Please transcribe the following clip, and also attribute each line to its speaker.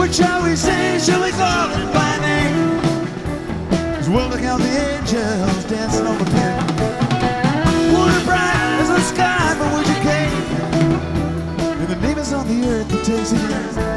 Speaker 1: Which shall we say, shall we call it by name? 'Cause we'll look out the angels dancing on the pin. Water bright as the sky from which you came, and the name is on the earth that takes it in.